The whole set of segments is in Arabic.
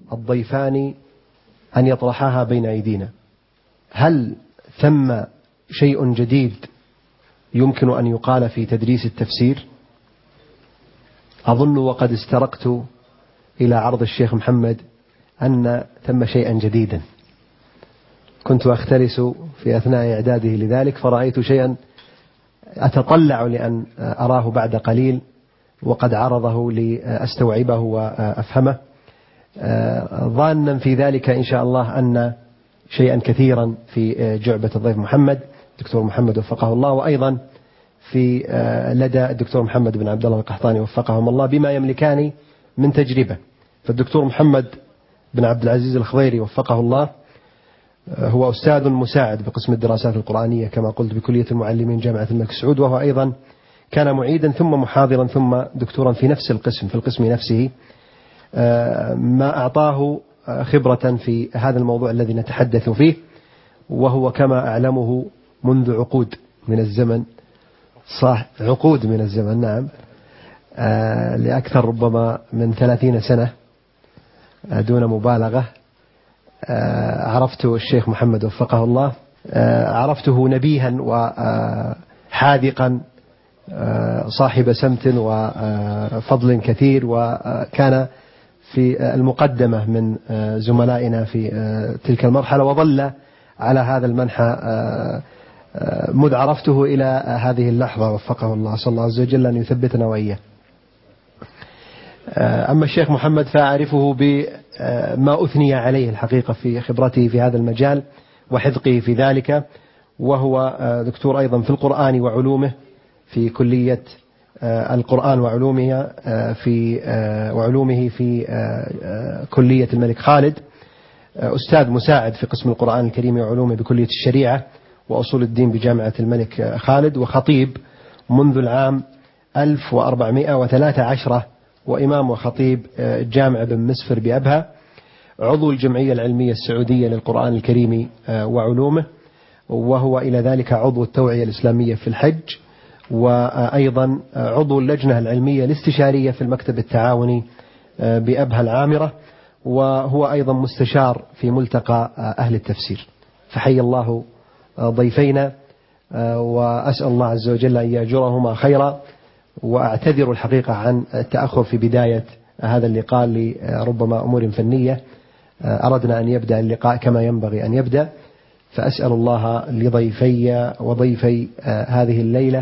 الضيفان أن يطرحاها بين أيدينا. هل ثم شيء جديد يمكن أن يقال في تدريس التفسير؟ أظن وقد استرقت إلى عرض الشيخ محمد أن ثم شيئا جديدا، كنت أخترس في أثناء إعداده لذلك، فرأيت شيئا أتطلع لأن أراه بعد قليل، وقد عرضه لأستوعبه وأفهمه، ظانا في ذلك إن شاء الله أن شيئا كثيرا في جعبة الضيف محمد الدكتور محمد وفقه الله، وأيضا في لدى الدكتور محمد بن عبد الله القحطاني وفقهم الله بما يملكان من تجربة. فالدكتور محمد بن عبد العزيز الخضيري وفقه الله هو أستاذ مساعد بقسم الدراسات القرآنية كما قلت بكلية المعلمين جامعة الملك سعود، وهو أيضا كان معيدا ثم محاضرا ثم دكتورا في نفس القسم، في القسم نفسه، ما أعطاه خبرة في هذا الموضوع الذي نتحدث فيه، وهو كما أعلمه منذ عقود من الزمن، صح عقود من الزمن، نعم، لأكثر ربما من 30 سنة دون مبالغة. عرفت الشيخ محمد وفقه الله، عرفته نبيها وحاذقا صاحب سمت وفضل كثير، وكان في المقدمة من زملائنا في تلك المرحلة، وظل على هذا المنحى مذ عرفته إلى هذه اللحظة وفقه الله، صلى الله عز وجل أن يثبتنا وإياه. أما الشيخ محمد فأعرفه بما أثني عليه الحقيقة في خبرته في هذا المجال وحذقه في ذلك، وهو دكتور أيضا في القرآن وعلومه في كلية القرآن وعلومه في كلية الملك خالد، أستاذ مساعد في قسم القرآن الكريم وعلومه بكلية الشريعة وأصول الدين بجامعة الملك خالد، وخطيب منذ العام 1413، وإمام وخطيب جامع بن مسفر بأبها، عضو الجمعية العلمية السعودية للقرآن الكريم وعلومه، وهو إلى ذلك عضو التوعية الإسلامية في الحج، وأيضا عضو اللجنة العلمية الاستشارية في المكتب التعاوني بأبها العامرة، وهو أيضا مستشار في ملتقى أهل التفسير. فحي الله ضيفينا، وأسأل الله عز وجل أن يأجرهما خيرا، وأعتذر الحقيقة عن التأخر في بداية هذا اللقاء لربما أمور فنية، أردنا أن يبدأ اللقاء كما ينبغي أن يبدأ، فأسأل الله لضيفي وضيفي هذه الليلة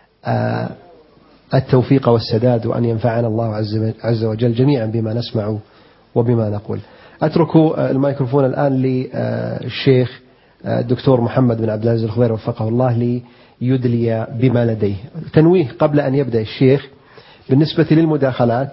التوفيق والسداد، وأن ينفعنا الله عز وجل جميعا بما نسمع وبما نقول. أترك الميكروفون الآن للشيخ الدكتور محمد بن عبد العزيز الخضيري وفقه الله ليدلي بما لديه. تنويه قبل أن يبدأ الشيخ بالنسبة للمداخلات،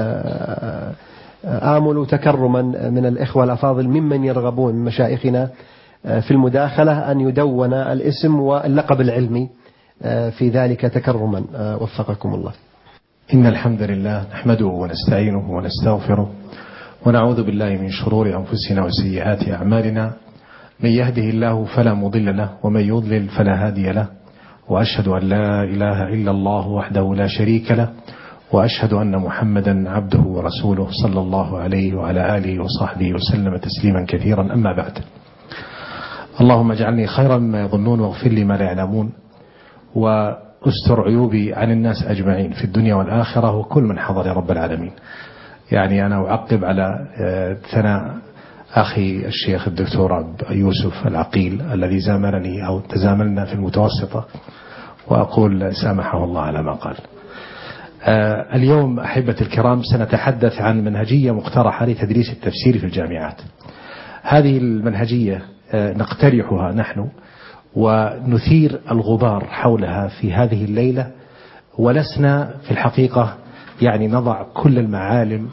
آمل تكرما من الإخوة الأفاضل ممن يرغبون من مشايخنا في المداخلة أن يدون الاسم واللقب العلمي في ذلك تكرما، وفقكم الله. إن الحمد لله نحمده ونستعينه ونستغفره، ونعوذ بالله من شرور أنفسنا وسيئات أعمالنا، من يهده الله فلا مضل له، ومن يضلل فلا هادي له، وأشهد أن لا إله إلا الله وحده لا شريك له، وأشهد أن محمدا عبده ورسوله صلى الله عليه وعلى آله وصحبه وسلم تسليما كثيرا. أما بعد، اللهم اجعلني خيرا مما يظنون، واغفر لي ما لا يعلمون، واستر عيوبي عن الناس أجمعين في الدنيا والآخرة، وكل من حضر يا رب العالمين. يعني أنا أعقب على ثناء أخي الشيخ الدكتور يوسف العقيل الذي زاملني أو تزاملنا في المتوسطة، وأقول سامحه الله على ما قال. اليوم أحبة الكرام سنتحدث عن منهجية مقترحة لتدريس التفسير في الجامعات. هذه المنهجية نقترحها نحن ونثير الغبار حولها في هذه الليلة، ولسنا في الحقيقة يعني نضع كل المعالم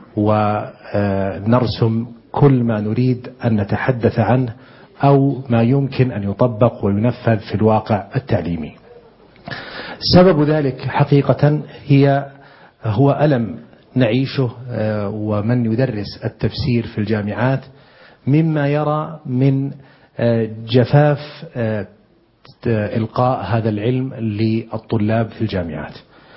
ونرسم كل ما نريد أن نتحدث عنه أو ما يمكن أن يطبق وينفذ في الواقع التعليمي. سبب ذلك حقيقة هو ألم نعيشه ومن يدرس التفسير في الجامعات، مما يرى من جفاف إلقاء هذا العلم للطلاب في الجامعات.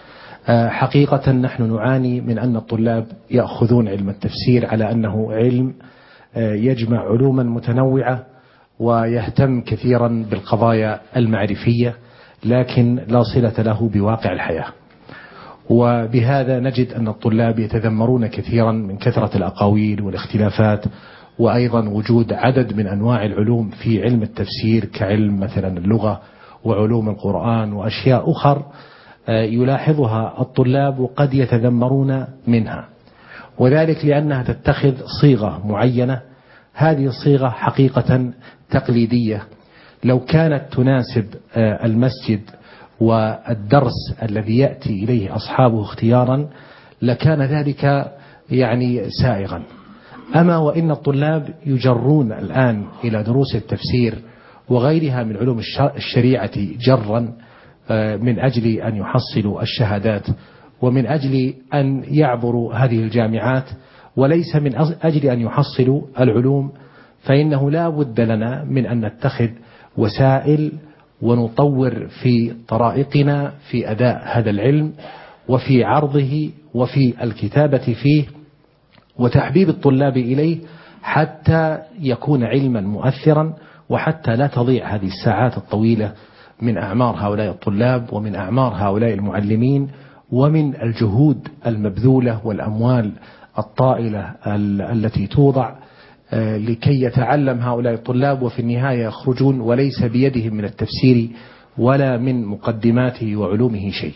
حقيقة نحن نعاني من أن الطلاب يأخذون علم التفسير على أنه علم يجمع علوما متنوعة ويهتم كثيرا بالقضايا المعرفية، لكن لا صلة له بواقع الحياة. وبهذا نجد أن الطلاب يتذمرون كثيرا من كثرة الأقاويل والاختلافات، وأيضا وجود عدد من أنواع العلوم في علم التفسير كعلم مثلا اللغة وعلوم القرآن وأشياء أخر يلاحظها الطلاب وقد يتذمرون منها، وذلك لأنها تتخذ صيغة معينة. هذه الصيغة حقيقة تقليدية، لو كانت تناسب المسجد والدرس الذي يأتي إليه أصحابه اختيارا لكان ذلك يعني سائغا. أما وإن الطلاب يجرون الآن إلى دروس التفسير وغيرها من علوم الشريعة جرا من أجل أن يحصلوا الشهادات ومن أجل أن يعبروا هذه الجامعات، وليس من أجل أن يحصلوا العلوم، فإنه لا بد لنا من أن نتخذ وسائل ونطور في طرائقنا في أداء هذا العلم وفي عرضه وفي الكتابة فيه وتحبيب الطلاب إليه حتى يكون علما مؤثرا، وحتى لا تضيع هذه الساعات الطويلة من أعمار هؤلاء الطلاب ومن أعمار هؤلاء المعلمين ومن الجهود المبذولة والأموال الطائلة التي توضع لكي يتعلم هؤلاء الطلاب وفي النهاية يخرجون وليس بيدهم من التفسير ولا من مقدماته وعلومه شيء.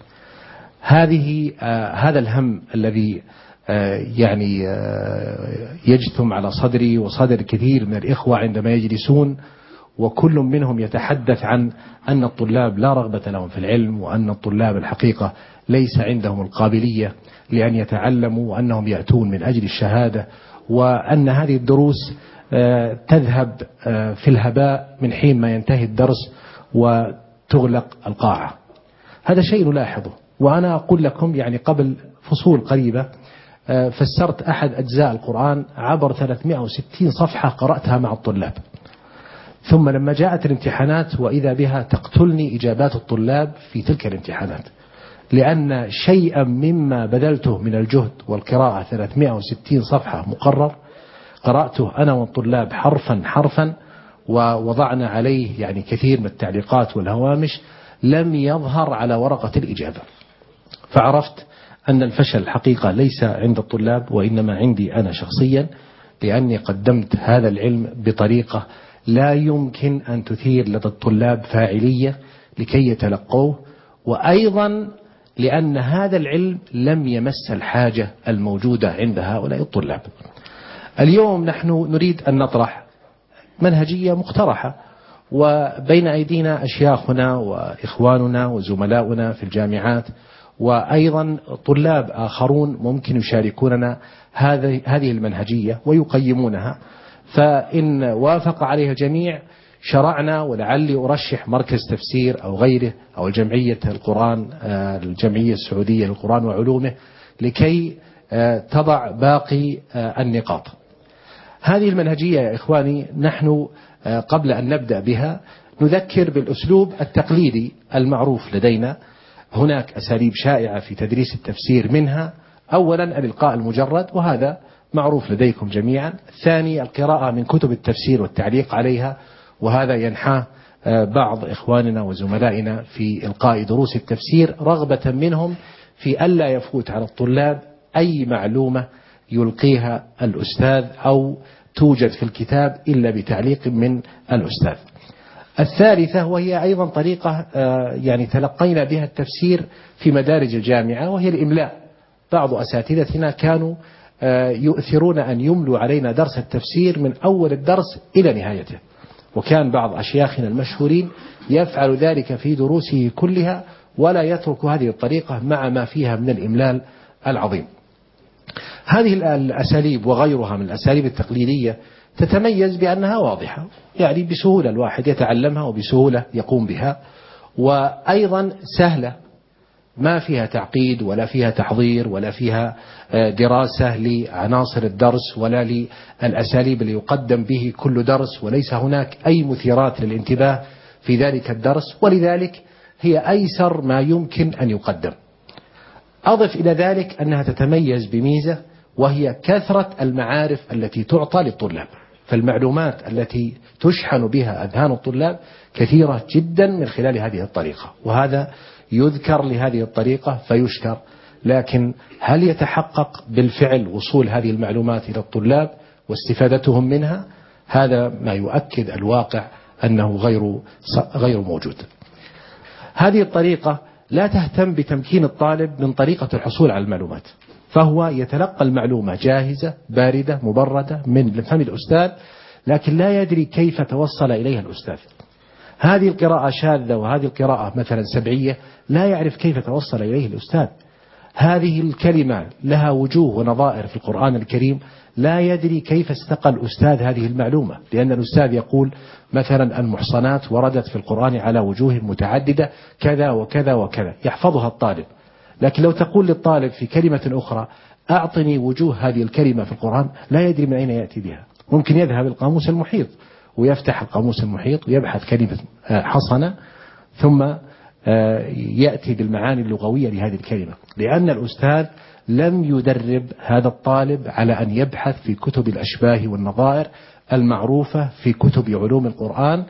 هذا الهم الذي يعني يجثم على صدري وصدر كثير من الإخوة عندما يجلسون وكل منهم يتحدث عن أن الطلاب لا رغبة لهم في العلم، وأن الطلاب الحقيقة ليس عندهم القابلية لأن يتعلموا، وأنهم يأتون من أجل الشهادة، وأن هذه الدروس تذهب في الهباء من حين ما ينتهي الدرس وتغلق القاعة. هذا شيء نلاحظه. وأنا أقول لكم يعني قبل فصول قريبة فسرت أحد أجزاء القرآن عبر 360 صفحة قرأتها مع الطلاب، ثم لما جاءت الامتحانات وإذا بها تقتلني إجابات الطلاب في تلك الامتحانات، لأن شيئا مما بذلته من الجهد والقراءة 360 صفحة مقرر قرأته أنا والطلاب حرفا حرفا، ووضعنا عليه يعني كثير من التعليقات والهوامش، لم يظهر على ورقة الإجابة. فعرفت أن الفشل حقيقة ليس عند الطلاب وإنما عندي أنا شخصيا، لأني قدمت هذا العلم بطريقة لا يمكن أن تثير لدى الطلاب فاعلية لكي يتلقوه، وأيضا لأن هذا العلم لم يمس الحاجة الموجودة عند هؤلاء الطلاب. اليوم نحن نريد أن نطرح منهجية مقترحة، وبين أيدينا أشياخنا وإخواننا وزملاؤنا في الجامعات وأيضا طلاب آخرون ممكن يشاركوننا هذه المنهجية ويقيمونها، فإن وافق عليها الجميع شرعنا، ولعلي أرشح مركز تفسير أو غيره أو الجمعية السعودية للقرآن وعلومه لكي تضع باقي النقاط. هذه المنهجية يا إخواني نحن قبل أن نبدأ بها نذكر بالأسلوب التقليدي المعروف لدينا. هناك أساليب شائعة في تدريس التفسير، منها أولا الإلقاء المجرد، وهذا معروف لديكم جميعا. ثاني القراءة من كتب التفسير والتعليق عليها، وهذا ينحى بعض إخواننا وزملائنا في إلقاء دروس التفسير رغبة منهم في ألا يفوت على الطلاب أي معلومة يلقيها الأستاذ أو توجد في الكتاب إلا بتعليق من الأستاذ. الثالثة وهي أيضا طريقة يعني تلقينا بها التفسير في مدارج الجامعة، وهي الإملاء. بعض أساتذتنا كانوا يؤثرون أن يملوا علينا درس التفسير من أول الدرس إلى نهايته، وكان بعض أشياخنا المشهورين يفعل ذلك في دروسه كلها ولا يترك هذه الطريقة مع ما فيها من الإملال العظيم. هذه الأساليب وغيرها من الأساليب التقليدية تتميز بأنها واضحة، يعني بسهولة الواحد يتعلمها وبسهولة يقوم بها، وأيضا سهلة ما فيها تعقيد ولا فيها تحضير ولا فيها دراسة لعناصر الدرس ولا للأساليب اللي يقدم به كل درس، وليس هناك أي مثيرات للانتباه في ذلك الدرس، ولذلك هي أيسر ما يمكن أن يقدم. أضف إلى ذلك أنها تتميز بميزة، وهي كثرة المعارف التي تعطى للطلاب. فالمعلومات التي تشحن بها أذهان الطلاب كثيرة جدا من خلال هذه الطريقة، وهذا يذكر لهذه الطريقة فيشكر. لكن هل يتحقق بالفعل وصول هذه المعلومات إلى الطلاب واستفادتهم منها؟ هذا ما يؤكد الواقع أنه غير موجود. هذه الطريقة لا تهتم بتمكين الطالب من طريقة الحصول على المعلومات، فهو يتلقى المعلومة جاهزة باردة مبردة من فم الأستاذ، لكن لا يدري كيف توصل إليها الأستاذ. هذه القراءة شاذة وهذه القراءة مثلا سبعية، لا يعرف كيف توصل إليه الأستاذ. هذه الكلمة لها وجوه ونظائر في القرآن الكريم، لا يدري كيف استقى الأستاذ هذه المعلومة، لأن الأستاذ يقول مثلا المحصنات وردت في القرآن على وجوه متعددة كذا وكذا وكذا، يحفظها الطالب. لكن لو تقول للطالب في كلمة أخرى أعطني وجوه هذه الكلمة في القرآن، لا يدري من أين يأتي بها. ممكن يذهب القاموس المحيط ويفتح القاموس المحيط ويبحث كلمة حصنة، ثم يأتي بالمعاني اللغوية لهذه الكلمة، لأن الأستاذ لم يدرب هذا الطالب على أن يبحث في كتب الأشباه والنظائر المعروفة في كتب علوم القرآن،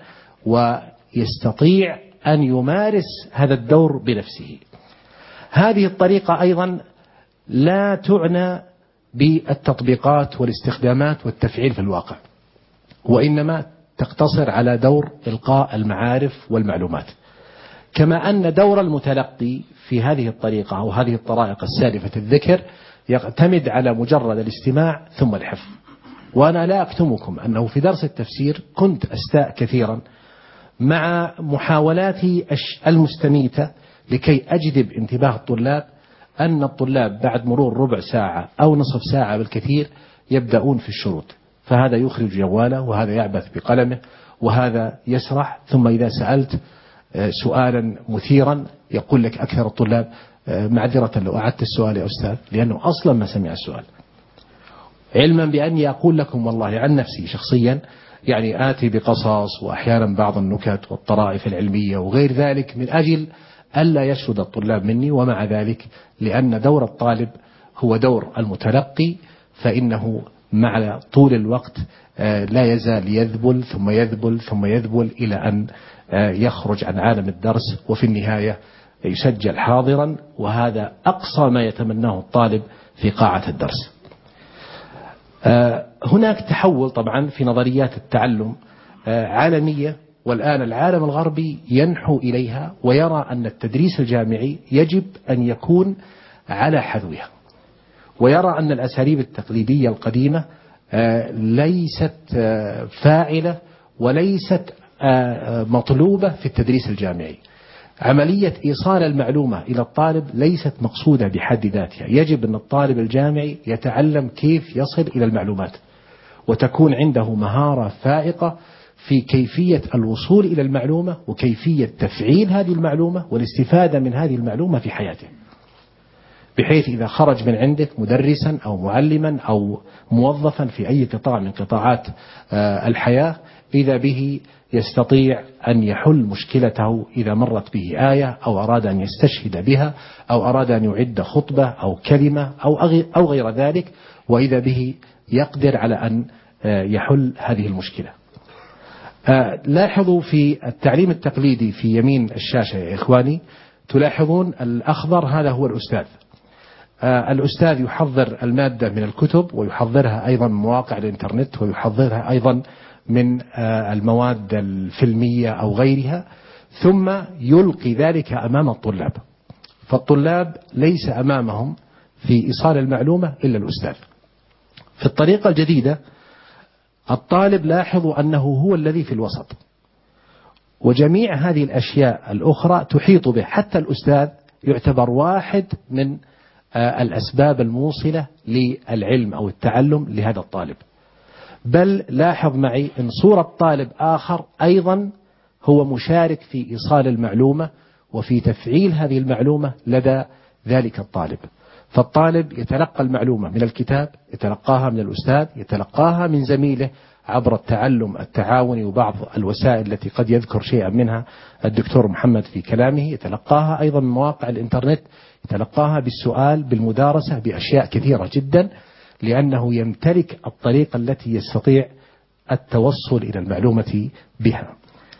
ويستطيع أن يمارس هذا الدور بنفسه. هذه الطريقة أيضا لا تعنى بالتطبيقات والاستخدامات والتفعيل في الواقع، وإنما تقتصر على دور إلقاء المعارف والمعلومات. كما أن دور المتلقي في هذه الطريقة أو هذه الطرائق السالفة الذكر يعتمد على مجرد الاستماع ثم الحفظ. وأنا لا أكتمكم أنه في درس التفسير كنت أستاء كثيرا مع محاولاتي المستميتة لكي أجذب انتباه الطلاب، أن الطلاب بعد مرور ربع ساعة أو نصف ساعة بالكثير يبدأون في الشروط، فهذا يخرج جواله وهذا يعبث بقلمه وهذا يسرح، ثم إذا سألت سؤالا مثيرا يقول لك أكثر الطلاب معذرة لو أعدت السؤال يا أستاذ، لأنه أصلا ما سمع السؤال. علما بأني أقول لكم والله عن نفسي شخصيا، يعني آتي بقصص وأحيانا بعض النكت والطرائف العلمية وغير ذلك من أجل ألا يشرد الطلاب مني، ومع ذلك لأن دور الطالب هو دور المتلقي، فإنه مع طول الوقت لا يزال يذبل ثم يذبل ثم يذبل إلى أن يخرج عن عالم الدرس، وفي النهاية يسجل حاضرا، وهذا أقصى ما يتمناه الطالب في قاعة الدرس. هناك تحول طبعا في نظريات التعلم عالمية، والآن العالم الغربي ينحو إليها ويرى أن التدريس الجامعي يجب أن يكون على حذوها، ويرى أن الأساليب التقليدية القديمة ليست فاعلة وليست مطلوبة في التدريس الجامعي. عملية إيصال المعلومة إلى الطالب ليست مقصودة بحد ذاتها، يجب أن الطالب الجامعي يتعلم كيف يصل إلى المعلومات، وتكون عنده مهارة فائقة في كيفية الوصول إلى المعلومة وكيفية تفعيل هذه المعلومة والاستفادة من هذه المعلومة في حياته، بحيث إذا خرج من عندك مدرسا أو معلما أو موظفا في أي قطاع من قطاعات الحياة، إذا به يستطيع أن يحل مشكلته إذا مرت به آية أو أراد أن يستشهد بها أو أراد أن يعد خطبة أو كلمة أو غير ذلك، وإذا به يقدر على أن يحل هذه المشكلة. لاحظوا في التعليم التقليدي في يمين الشاشة يا إخواني، تلاحظون الأخضر هذا هو الأستاذ. الأستاذ يحضر المادة من الكتب، ويحضرها أيضا من مواقع الإنترنت، ويحضرها أيضا من المواد الفيلمية أو غيرها، ثم يلقي ذلك أمام الطلاب. فالطلاب ليس أمامهم في إيصال المعلومة إلا الأستاذ. في الطريقة الجديدة الطالب لاحظوا أنه هو الذي في الوسط، وجميع هذه الأشياء الأخرى تحيط به، حتى الأستاذ يعتبر واحد من الأسباب الموصلة للعلم أو التعلم لهذا الطالب. بل لاحظ معي أن صورة طالب آخر أيضا هو مشارك في إيصال المعلومة وفي تفعيل هذه المعلومة لدى ذلك الطالب. فالطالب يتلقى المعلومة من الكتاب، يتلقاها من الأستاذ، يتلقاها من زميله عبر التعلم التعاوني وبعض الوسائل التي قد يذكر شيئا منها الدكتور محمد في كلامه، يتلقاها أيضا من مواقع الإنترنت، يتلقاها بالسؤال، بالمدارسة، بأشياء كثيرة جدا، لأنه يمتلك الطريقة التي يستطيع التوصل إلى المعلومة بها.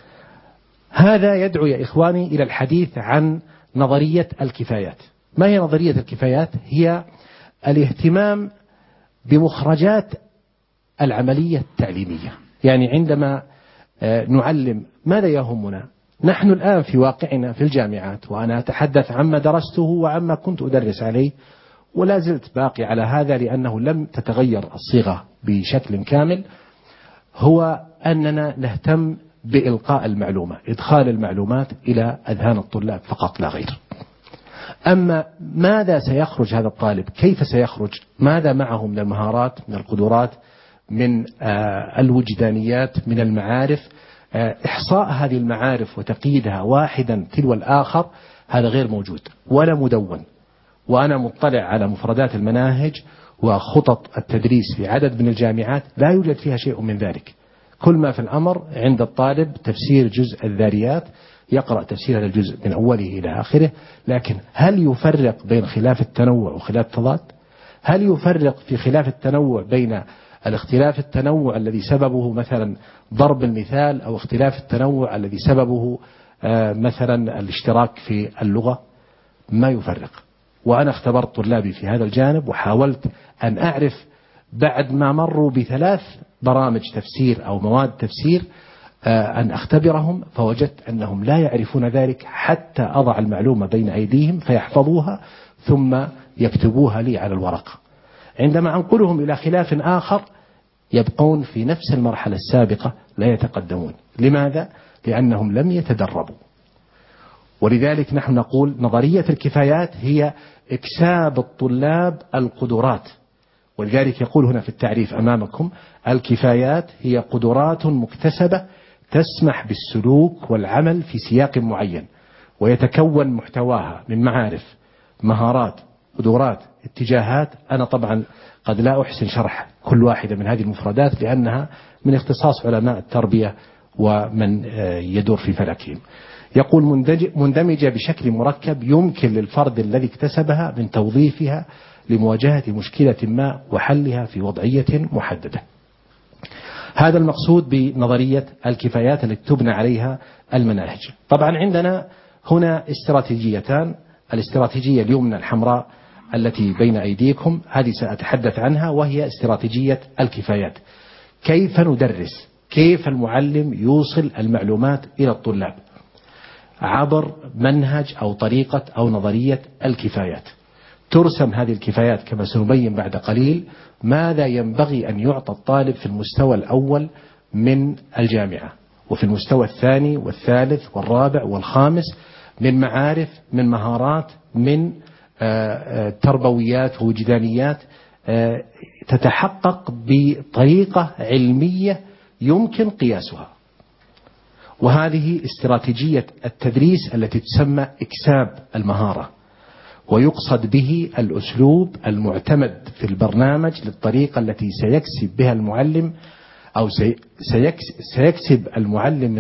هذا يدعو يا إخواني إلى الحديث عن نظرية الكفايات. ما هي نظرية الكفايات؟ هي الاهتمام بمخرجات العملية التعليمية. يعني عندما نعلم ماذا يهمنا؟ نحن الآن في واقعنا في الجامعات، وأنا أتحدث عما درسته وعما كنت أدرس عليه، ولا زلت باقي على هذا لأنه لم تتغير الصيغة بشكل كامل، هو أننا نهتم بإلقاء المعلومة، إدخال المعلومات إلى أذهان الطلاب فقط لا غير. أما ماذا سيخرج هذا الطالب، كيف سيخرج، ماذا معه من المهارات، من القدرات، من الوجدانيات، من المعارف، إحصاء هذه المعارف وتقييدها واحدا تلو الآخر، هذا غير موجود ولا مدون. وأنا مطلع على مفردات المناهج وخطط التدريس في عدد من الجامعات لا يوجد فيها شيء من ذلك. كل ما في الأمر عند الطالب تفسير جزء الذاريات، يقرأ تفسير هذا الجزء من أوله إلى آخره، لكن هل يفرق بين خلاف التنوع وخلاف التضاد؟ هل يفرق في خلاف التنوع بين الاختلاف التنوع الذي سببه مثلا ضرب المثال، أو اختلاف التنوع الذي سببه مثلا الاشتراك في اللغة؟ ما يفرق. وأنا اختبرت طلابي في هذا الجانب، وحاولت أن أعرف بعد ما مروا ب3 برامج تفسير أو مواد تفسير أن أختبرهم، فوجدت أنهم لا يعرفون ذلك حتى أضع المعلومة بين أيديهم فيحفظوها ثم يكتبوها لي على الورقة. عندما أنقلهم إلى خلاف آخر يبقون في نفس المرحلة السابقة لا يتقدمون. لماذا؟ لأنهم لم يتدربوا. ولذلك نحن نقول نظرية الكفايات هي إكساب الطلاب القدرات. ولذلك يقول هنا في التعريف أمامكم: الكفايات هي قدرات مكتسبة تسمح بالسلوك والعمل في سياق معين، ويتكون محتواها من معارف، مهارات، قدرات، اتجاهات. أنا طبعا قد لا أحسن شرح كل واحدة من هذه المفردات لأنها من اختصاص علماء التربية ومن يدور في فلكهم. يقول مندمجة بشكل مركب يمكن للفرد الذي اكتسبها من توظيفها لمواجهة مشكلة ما وحلها في وضعية محددة. هذا المقصود بنظرية الكفايات التي تبنى عليها المناهج. طبعا عندنا هنا استراتيجيتان: الاستراتيجية اليمنى الحمراء التي بين أيديكم، هذه سأتحدث عنها، وهي استراتيجية الكفايات. كيف ندرس، كيف المعلم يوصل المعلومات إلى الطلاب عبر منهج أو طريقة أو نظرية الكفايات. ترسم هذه الكفايات كما سنبين بعد قليل ماذا ينبغي أن يعطى الطالب في المستوى الأول من الجامعة، وفي المستوى الثاني والثالث والرابع والخامس من معارف، من مهارات، من تربويات ووجدانيات تتحقق بطريقة علمية يمكن قياسها. وهذه استراتيجية التدريس التي تسمى إكساب المهارة، ويقصد به الأسلوب المعتمد في البرنامج للطريقة التي سيكسب بها المعلم أو سيكسب المعلم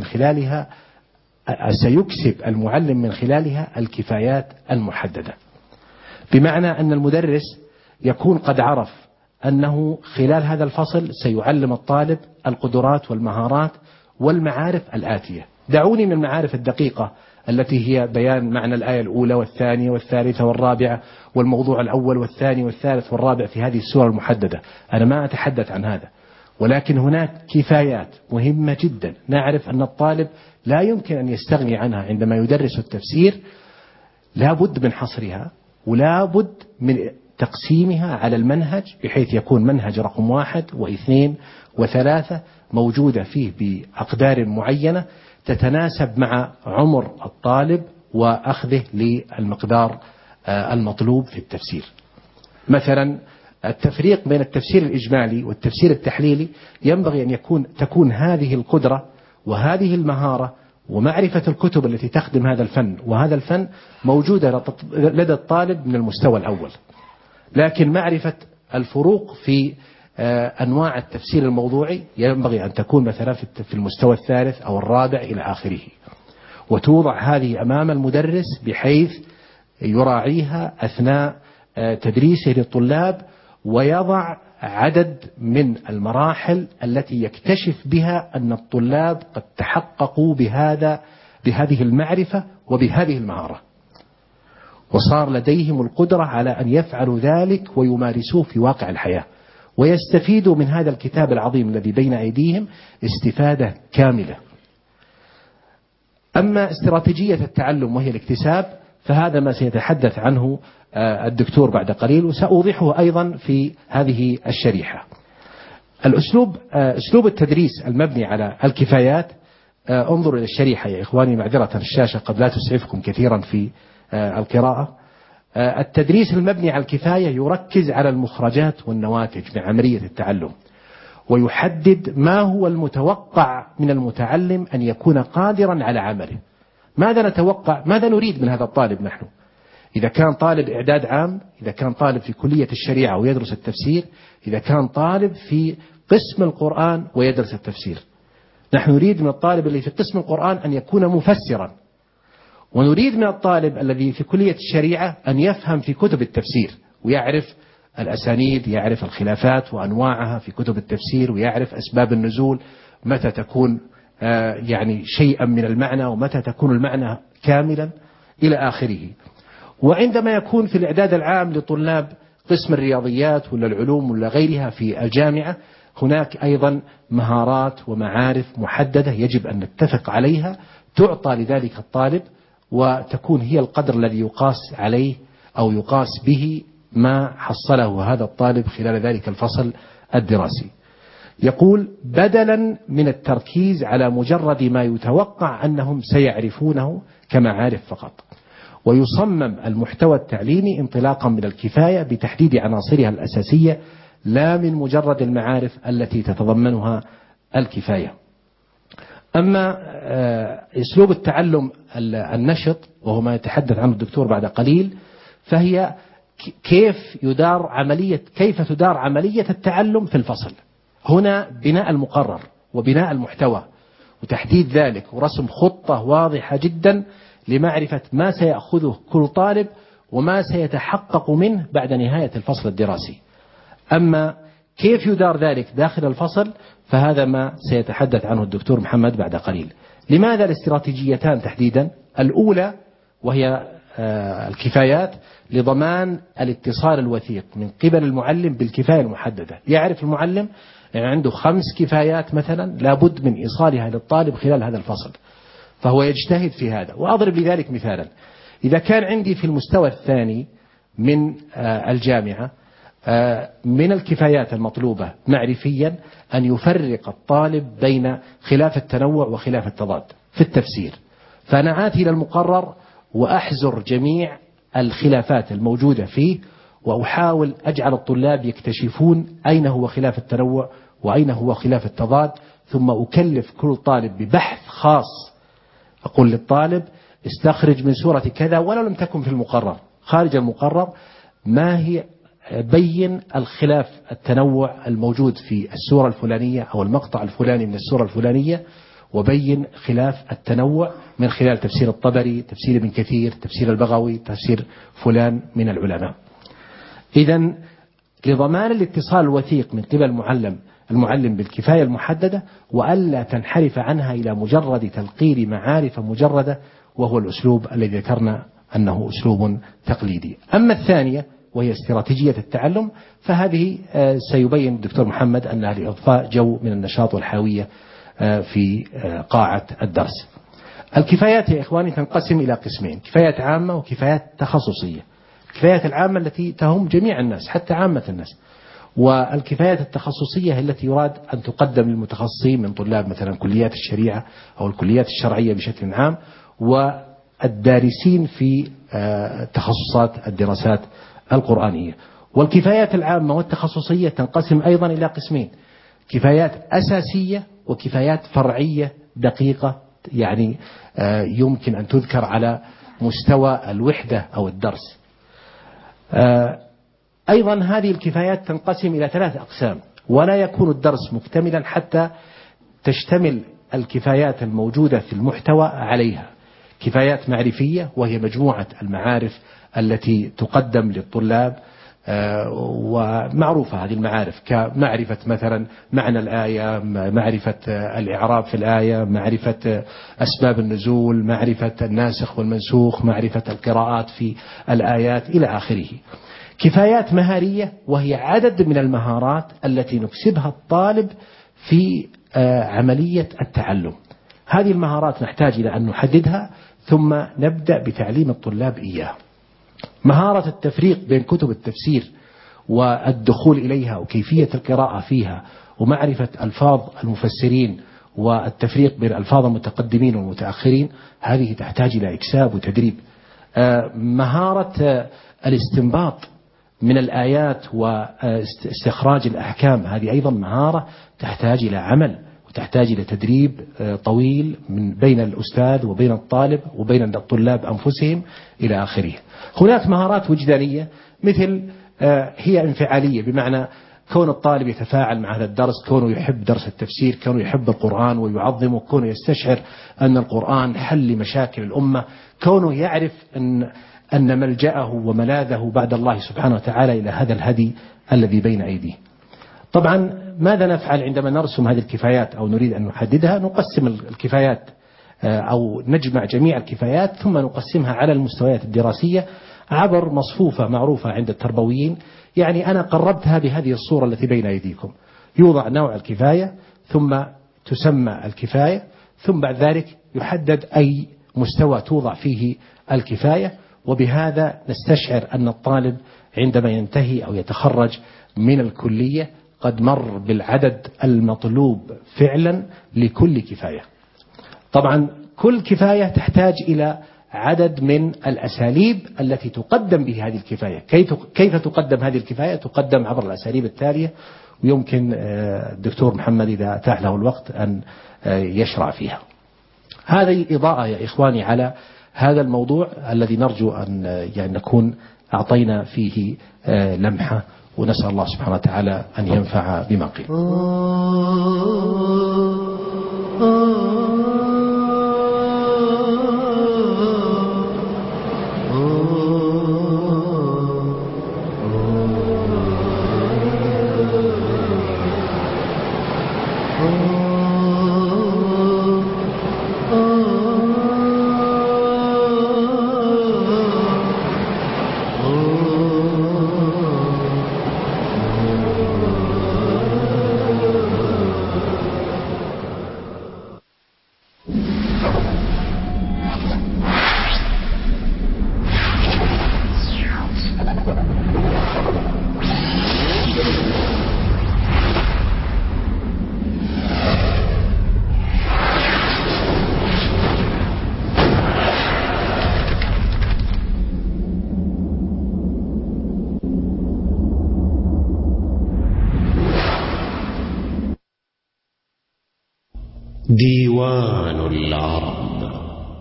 من خلالها الكفايات المحددة. بمعنى أن المدرس يكون قد عرف أنه خلال هذا الفصل سيعلم الطالب القدرات والمهارات والمعارف الآتية. دعوني من المعارف الدقيقة التي هي بيان معنى الآية الأولى والثانية والثالثة والرابعة والموضوع الأول والثاني والثالث والرابع في هذه السورة المحددة. أنا ما أتحدث عن هذا، ولكن هناك كفايات مهمة جدا نعرف أن الطالب لا يمكن أن يستغني عنها عندما يدرس التفسير. لا بد من حصرها، ولا بد من تقسيمها على المنهج بحيث يكون منهج رقم 1 و2 و3 موجودة فيه بأقدار معينة تتناسب مع عمر الطالب وأخذه للمقدار المطلوب في التفسير. مثلا التفريق بين التفسير الإجمالي والتفسير التحليلي ينبغي أن تكون هذه القدرة وهذه المهارة ومعرفة الكتب التي تخدم هذا الفن وهذا الفن موجودة لدى الطالب من المستوى الأول. لكن معرفة الفروق في أنواع التفسير الموضوعي ينبغي أن تكون مثلا في المستوى الثالث أو الرابع إلى آخره، وتوضع هذه أمام المدرس بحيث يراعيها أثناء تدريسه للطلاب، ويضع عدد من المراحل التي يكتشف بها أن الطلاب قد تحققوا بهذه المعرفة وبهذه المهارة، وصار لديهم القدرة على أن يفعلوا ذلك ويمارسوه في واقع الحياة، ويستفيدوا من هذا الكتاب العظيم الذي بين أيديهم استفادة كاملة. أما استراتيجية التعلم وهي الاكتساب فهذا ما سيتحدث عنه الدكتور بعد قليل، وسأوضحه أيضا في هذه الشريحة. أسلوب التدريس المبني على الكفايات. انظروا إلى الشريحة يا إخواني، معذرة الشاشة قد لا تسعفكم كثيرا في القراءة. التدريس المبني على الكفاية يركز على المخرجات والنواتج من عملية التعلم، ويحدد ما هو المتوقع من المتعلم أن يكون قادرا على عمله. ماذا نتوقع؟ ماذا نريد من هذا الطالب نحن؟ إذا كان طالب إعداد عام، إذا كان طالب في كلية الشريعة ويدرس التفسير، إذا كان طالب في قسم القرآن ويدرس التفسير، نحن نريد من الطالب الذي في قسم القرآن أن يكون مفسرا، ونريد من الطالب الذي في كلية الشريعة أن يفهم في كتب التفسير ويعرف الأسانيد، يعرف الخلافات وأنواعها في كتب التفسير، ويعرف أسباب النزول، متى تكون يعني شيئا من المعنى ومتى تكون المعنى كاملا إلى آخره. وعندما يكون في الإعداد العام لطلاب قسم الرياضيات ولا العلوم ولا غيرها في الجامعة، هناك أيضا مهارات ومعارف محددة يجب أن نتفق عليها تعطى لذلك الطالب، وتكون هي القدر الذي يقاس عليه أو يقاس به ما حصله هذا الطالب خلال ذلك الفصل الدراسي. يقول: بدلا من التركيز على مجرد ما يتوقع أنهم سيعرفونه كمعارف فقط، ويصمم المحتوى التعليمي انطلاقا من الكفاية بتحديد عناصرها الأساسية لا من مجرد المعارف التي تتضمنها الكفاية. أما أسلوب التعلم النشط وهو ما يتحدث عنه الدكتور بعد قليل، فهي كيف تدار عملية التعلم في الفصل. هنا بناء المقرر وبناء المحتوى وتحديد ذلك ورسم خطة واضحة جدا لمعرفة ما سيأخذه كل طالب وما سيتحقق منه بعد نهاية الفصل الدراسي. أما كيف يدار ذلك داخل الفصل فهذا ما سيتحدث عنه الدكتور محمد بعد قليل. لماذا الاستراتيجيتان تحديدا؟ الأولى وهي الكفايات لضمان الاتصال الوثيق من قبل المعلم بالكفاية المحددة. يعرف المعلم يعني عنده 5 كفايات مثلا لابد من إيصالها للطالب خلال هذا الفصل، فهو يجتهد في هذا. وأضرب لذلك مثالا: إذا كان عندي في المستوى الثاني من الجامعة من الكفايات المطلوبة معرفيا أن يفرق الطالب بين خلاف التنوع وخلاف التضاد في التفسير، فأنا آتي إلى المقرر وأحزر جميع الخلافات الموجودة فيه، وأحاول أجعل الطلاب يكتشفون أين هو خلاف التنوع وأين هو خلاف التضاد، ثم أكلف كل طالب ببحث خاص. أقول للطالب: استخرج من سورة كذا ولو لم تكن في المقرر، خارج المقرر، ما هي بين الخلاف التنوع الموجود في السورة الفلانية أو المقطع الفلاني من السورة الفلانية، وبين خلاف التنوع من خلال تفسير الطبري، تفسير ابن كثير، تفسير البغوي، تفسير فلان من العلماء. إذن لضمان الاتصال الوثيق من قبل المعلم بالكفاية المحددة، وألا تنحرف عنها إلى مجرد تلقين معارف مجردة، وهو الأسلوب الذي ذكرنا أنه أسلوب تقليدي. أما الثانية وهي استراتيجية التعلم، فهذه سيبين الدكتور محمد أنها لإضفاء جو من النشاط والحيوية في قاعة الدرس. الكفايات يا إخواني تنقسم إلى قسمين: كفايات عامة وكفايات تخصصية. الكفايات العامة التي تهم جميع الناس حتى عامة الناس، والكفايات التخصصية التي يراد أن تقدم للمتخصصين من طلاب مثلا كليات الشريعة أو الكليات الشرعية بشكل عام، والدارسين في تخصصات الدراسات القرآنية. والكفايات العامة والتخصصية تنقسم أيضا إلى قسمين: كفايات أساسية وكفايات فرعية دقيقة، يعني يمكن أن تذكر على مستوى الوحدة أو الدرس. أيضا هذه الكفايات تنقسم إلى 3 أقسام، ولا يكون الدرس مكتملا حتى تشتمل الكفايات الموجودة في المحتوى عليها. كفايات معرفية وهي مجموعة المعارف التي تقدم للطلاب، ومعروفة هذه المعارف كمعرفة مثلا معنى الآية، معرفة الإعراب في الآية، معرفة أسباب النزول، معرفة الناسخ والمنسوخ، معرفة القراءات في الآيات إلى آخره. كفايات مهارية وهي عدد من المهارات التي نكسبها الطالب في عملية التعلم. هذه المهارات نحتاج إلى أن نحددها ثم نبدأ بتعليم الطلاب إياها. مهارة التفريق بين كتب التفسير والدخول إليها وكيفية القراءة فيها، ومعرفة ألفاظ المفسرين والتفريق بين ألفاظ المتقدمين والمتأخرين، هذه تحتاج إلى إكساب وتدريب. مهارة الاستنباط من الآيات واستخراج الأحكام، هذه أيضا مهارة تحتاج إلى عمل وتحتاج إلى تدريب طويل من بين الأستاذ وبين الطالب وبين الطلاب أنفسهم إلى آخره. هناك مهارات وجدانية مثل هي انفعالية، بمعنى كون الطالب يتفاعل مع هذا الدرس، كونه يحب درس التفسير، كونه يحب القرآن ويعظمه، كونه يستشعر أن القرآن حل لمشاكل الأمة، كونه يعرف أن ملجأه وملاذه بعد الله سبحانه وتعالى إلى هذا الهدي الذي بين أيديه. طبعا ماذا نفعل عندما نرسم هذه الكفايات أو نريد أن نحددها؟ نقسم الكفايات أو نجمع جميع الكفايات ثم نقسمها على المستويات الدراسية عبر مصفوفة معروفة عند التربويين. يعني أنا قربتها بهذه الصورة التي بين أيديكم: يوضع نوع الكفاية ثم تسمى الكفاية، ثم بعد ذلك يحدد أي مستوى توضع فيه الكفاية، وبهذا نستشعر أن الطالب عندما ينتهي أو يتخرج من الكلية قد مر بالعدد المطلوب فعلا لكل كفاية. طبعا كل كفاية تحتاج إلى عدد من الأساليب التي تقدم به هذه الكفاية. كيف تقدم هذه الكفاية؟ تقدم عبر الأساليب التالية، ويمكن الدكتور محمد إذا أتاح له الوقت أن يشرع فيها. هذه إضاءة يا إخواني على هذا الموضوع الذي نرجو أن يعني نكون أعطينا فيه لمحة، ونسأل الله سبحانه وتعالى أن ينفع بما قيل. ديوان العرب.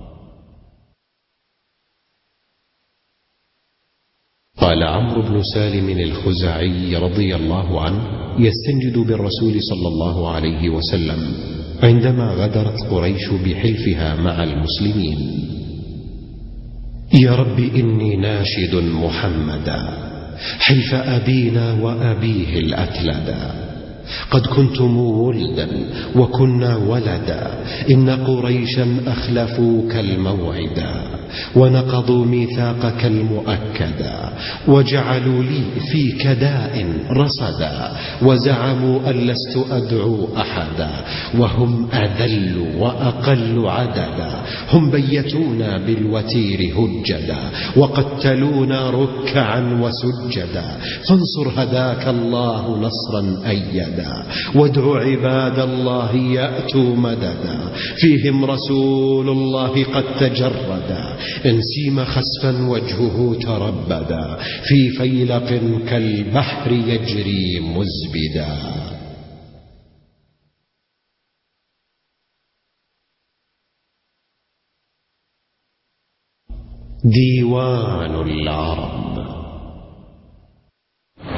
قال عمرو بن سالم الخزاعي رضي الله عنه يستنجد بالرسول صلى الله عليه وسلم عندما غدرت قريش بحلفها مع المسلمين: يا رب إني ناشد محمدا حلف أبينا وأبيه الأتلدا، قد كنتم ولدا وكنا ولدا، إن قريشا أخلفوك الموعدا ونقضوا ميثاقك المؤكدا، وجعلوا لي في كداء رصدا، وزعموا أن لست أدعو أحدا، وهم أذل وأقل عددا، هم بيتونا بالوتير هجدا، وقتلونا ركعا وسجدا، فانصر هداك الله نصرا أيدا، وادع عباد الله يأتوا مددا، فيهم رسول الله قد تجردا، إن سيم خسفا وجهه تربدا، في فيلق كالبحر يجري مزبدا. ديوان العرب.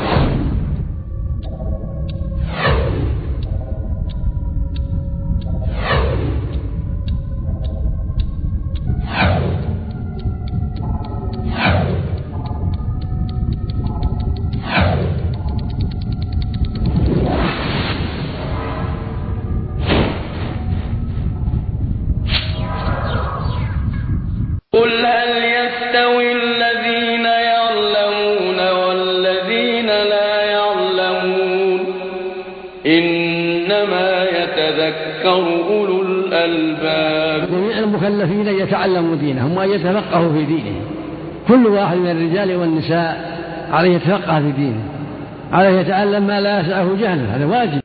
إنما يتذكر أولو الألباب. جميع المكلفين أن يتعلموا دينهم وأن يتفقهوا في دينهم. كل واحد من الرجال والنساء عليه يتفقه في دينه، عليه يتعلم ما لا يسعه جهله، هذا واجب.